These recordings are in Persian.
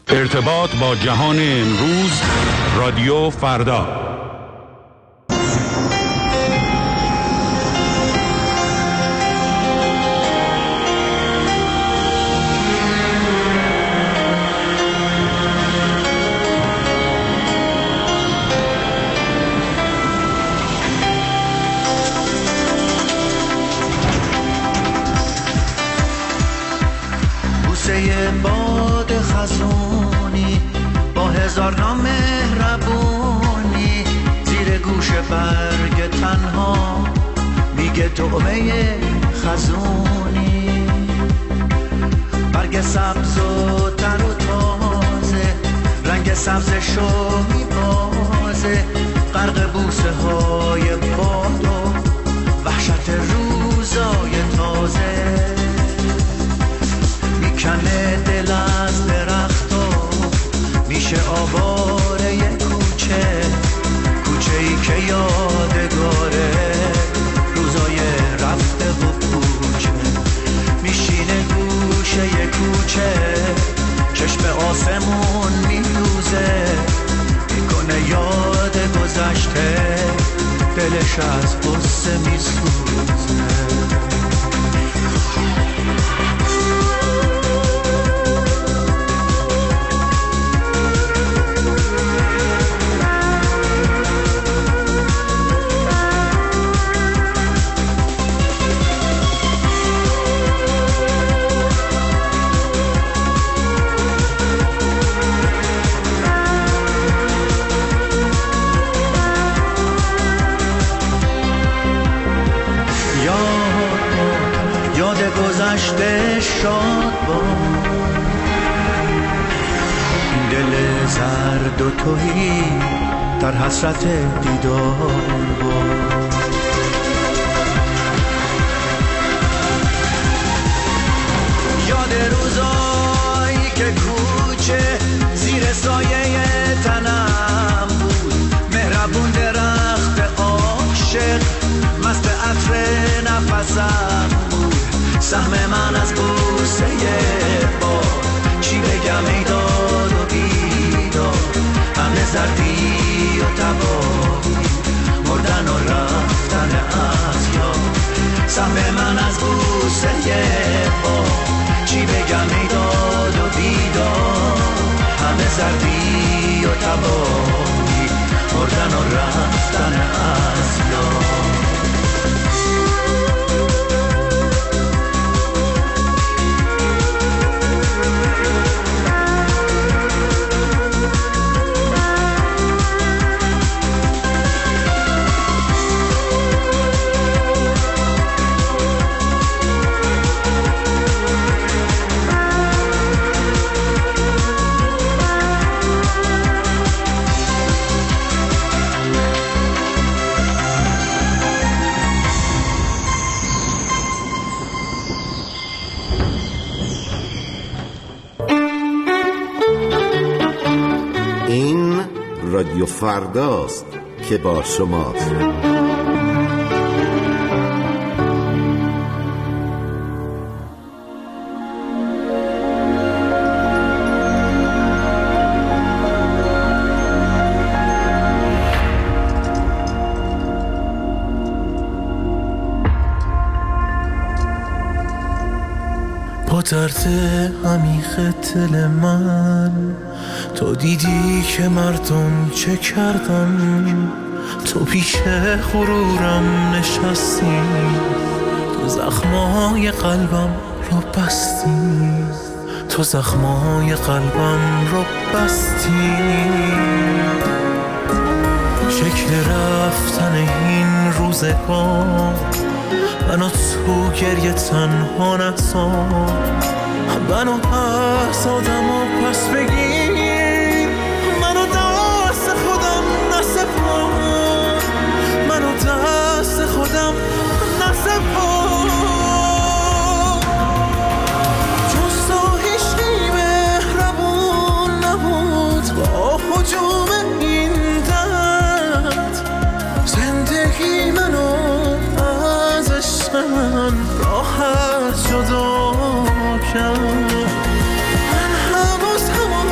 ارتباط با جهان امروز، رادیو فردا. باد خزونی با هزار نام مهربونی، زیر گوش برگ تنها میگه طعمه خزونی. برگ سبز و تر و تازه، رنگ سبزشو میبازه، غرق بوسه های باد و وحشت روزای تازه. میکنه دل از درختو، میشه آواره یه کوچه، کوچه ای که یادگاره روزای رفته و کوچه. میشینه گوشه یه کوچه، چشم آسمون میدوزه، میکنه یاد گذشته، دلش از غصه میسوزه. گذشته شاد با این دل زرد و تهی در حسرت دیدار با. یاد روزایی که کوچه زیر سایه تنم بود، مهربون درخت عاشق مست عطر نفسم بود. سهم من از بوسه با چی بگم ای داد و بیداد، همه زردی و تباهی، مردن و رفتن از یاد. سهم من از بوسه با چی بگم ای داد و بیداد، همه زردی و تباهی، مردن و رفتن از یاد. رادیو فرداست که با شماست. با درد عمیق دل من تو دیدی که مردم چه کردن، تو پیش غرورم نشستی، تو زخمای قلبم رو بستی، تو زخمای قلبم رو بستی. شکل رفتن این روزگار منو تو گریه تنها نذار، منو پس آدم و پس بگیر، منو دست خودم نسپار، منو دست خودم نسپار. جز تو هیچی مهربون نبود با هجوم این درد، زندگی منو ازش من راحت جدا کرد. من هنوز همون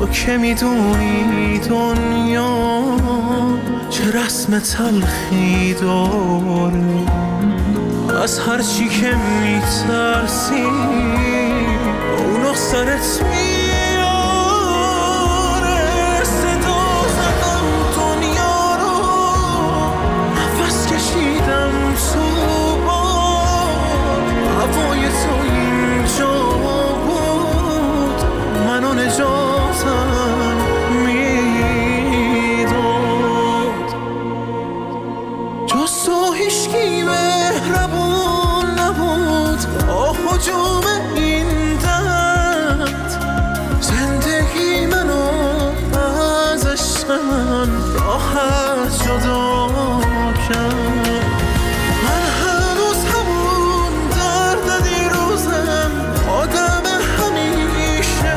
که میدونی دنیا چه رسم تلخی داره، از هر چی که میترسی اونو سرت میاره. صدا زدم دنیا رو، نفس کشیدم تو باد، هوای تو اینجا بود، منو نجاتم میداد. جز تو هیچکی مهربون نبود با حجوم این درد، زندگی منو ازش من راحت جدا کرد. من هنوز همون درد دیروزم، آدم همیشه،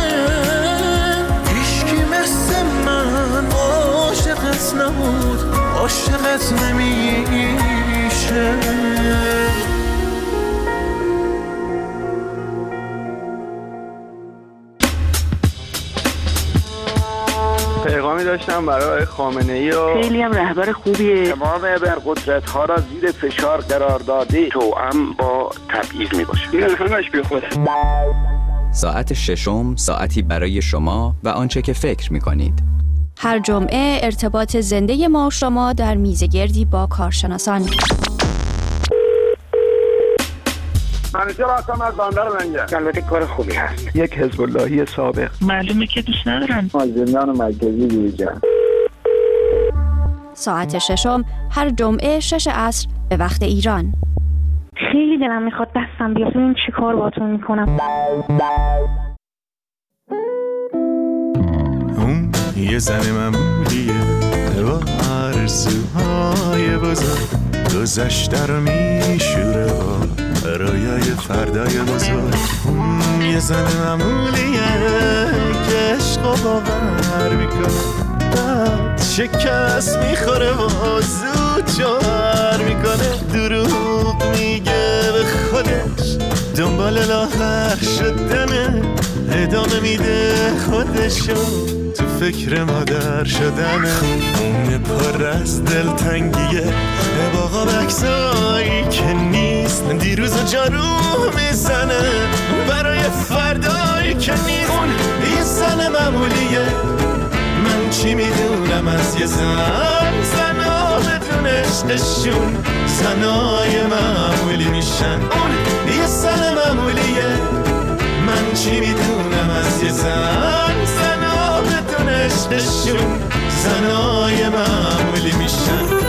هیچکی مثل من عاشقت نبود، عاشقت نمیشه. پیغامی داشتم برای خامنه‌ای و خیلی هم رهبر خوبیه. تمام ابرقدرت‌ها را زیر فشار قرار داده، توأم با تبعیض میباشه. این همش بیخوده. ساعت ششم، ساعتی برای شما و آنچه که فکر می‌کنید. هر جمعه ارتباط زنده ما و شما در میزگردی با کارشناسان. منیجر هستم از بندر منجر. البته کار خوبی هست. یک حزب اللهی سابق. معلومه که دوست ندارن. از زندان مرکزی بیرون. ساعت ششم هر جمعه 6 عصر به وقت ایران. خیلی دلم میخواد دستم بیاد ببین چی کار باهاتون میکنم. اون یه زن معمولیه با آرزوهای بزرگ، گذشته رو میشوره با رویای فردای بزرگ. اون یه زن معمولیه که عشق و باور میکنه، بعد شکست میخوره و زود جوهر میکنه. دروغ میگه به خودش، دنبال لاغر شدنه، ادامه میده خودشو تو فکر مادر شدنه. اون پر از دلتنگیه باقا بکسایی که نیست، دیروز و جارو میزنه برای فردایی که نیست. اون یه زن معمولیه، من چی میدونم از یه زنا بدون عشقشون زنای معمولی میشن. اون یه زن معمولیه، من چی میدونم از یه زنا بدون عشقشون زنای معمولی میشن.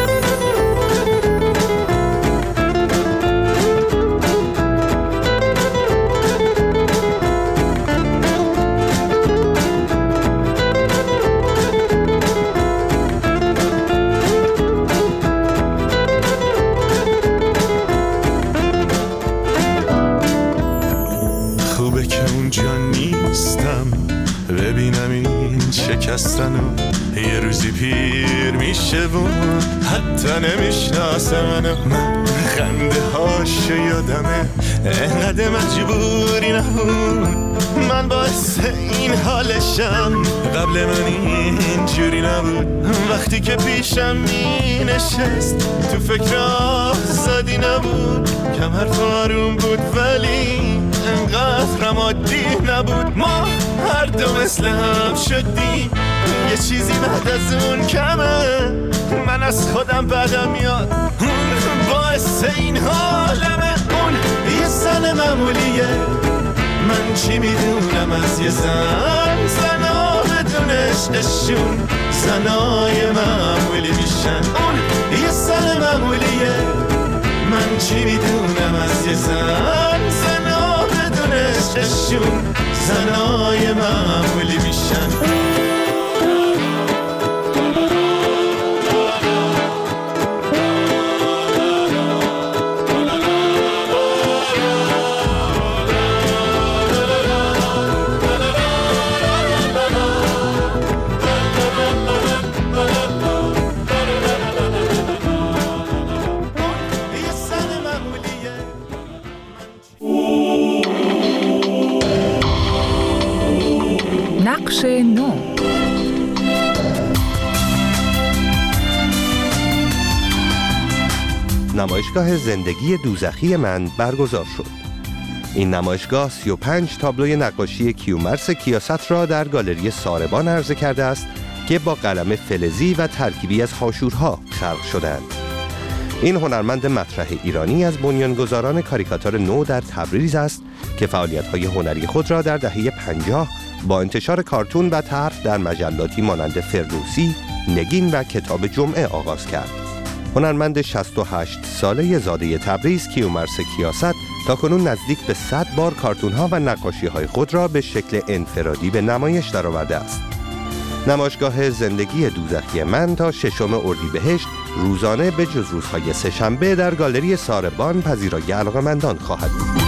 خوبه که اونجا نیستم، ببینم این شکستنو یه روزی پیر میشه و حتی نمیشناسه منو. من خنده هاش یادمه، انقدر مجبوری نبود، من باعث این حالشم، قبل من اینجوری نبود. وقتی که پیشم می نشست تو فکر آزادی نبود، کم حرف آروم بود ولی انقدر عادی نبود. ما هر دو مثل هم شدیم، یه چیزی بعد از اون کمه، من از خودم بدم میاد، باعث این حالمه. اون یه زن معمولیه، من چی میدونم از یه زنا بدون عشقشون زنای معمولی میشن. اون یه زن معمولیه، من چی میدونم از یه زنا بدون عشقشون زنای معمولی میشن. بخش نو. نمایشگاه زندگی دوزخی من برگزار شد. این نمایشگاه 35 تابلوی نقاشی کیومرث کیاست را در گالری ساربان عرضه کرده است که با قلم فلزی و ترکیبی از حاشورها خلق شدند. این هنرمند مطرح ایرانی از بنیانگذاران کاریکاتور نو در تبریز است که فعالیت‌های هنری خود را در دهه 50 با انتشار کارتون و طرح در مجلاتی مانند فردوسی، نگین و کتاب جمعه آغاز کرد. هنرمند 68 ساله زاده تبریز کیومرث کیاست تاکنون نزدیک به 100 بار کارتون‌ها و نقاشی‌های خود را به شکل انفرادی به نمایش درآورده است. نمایشگاه زندگی دوزخی من تا 6 اردیبهشت روزانه به جز روزهای سه‌شنبه در گالری ساربان پذیرای علاقه‌مندان خواهد بود.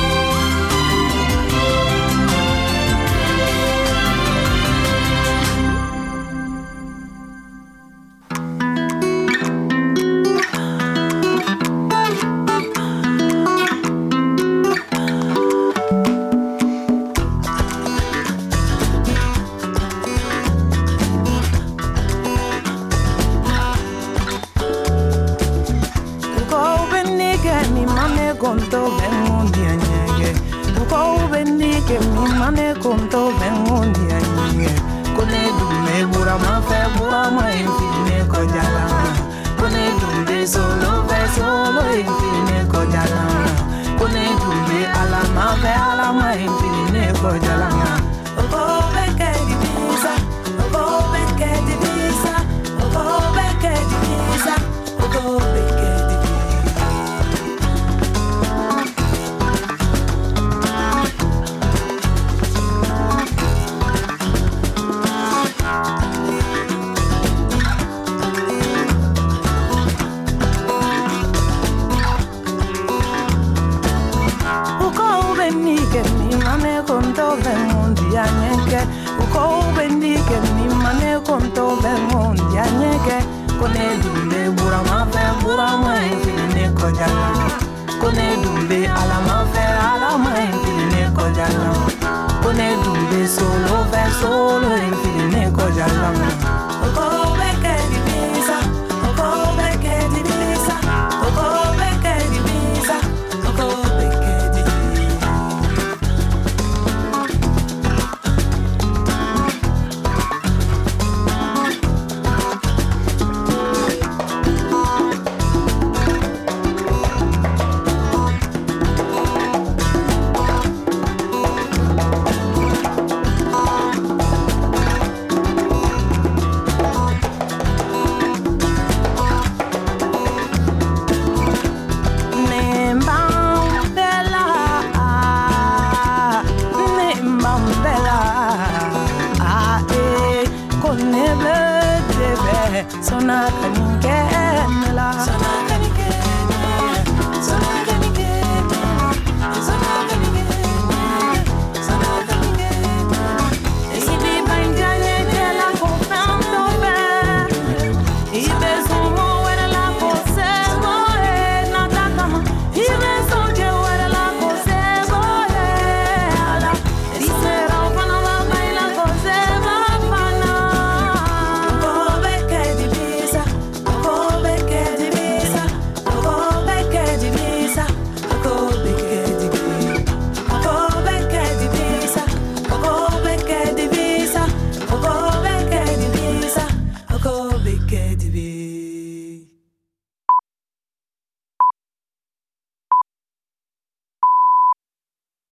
Sonaka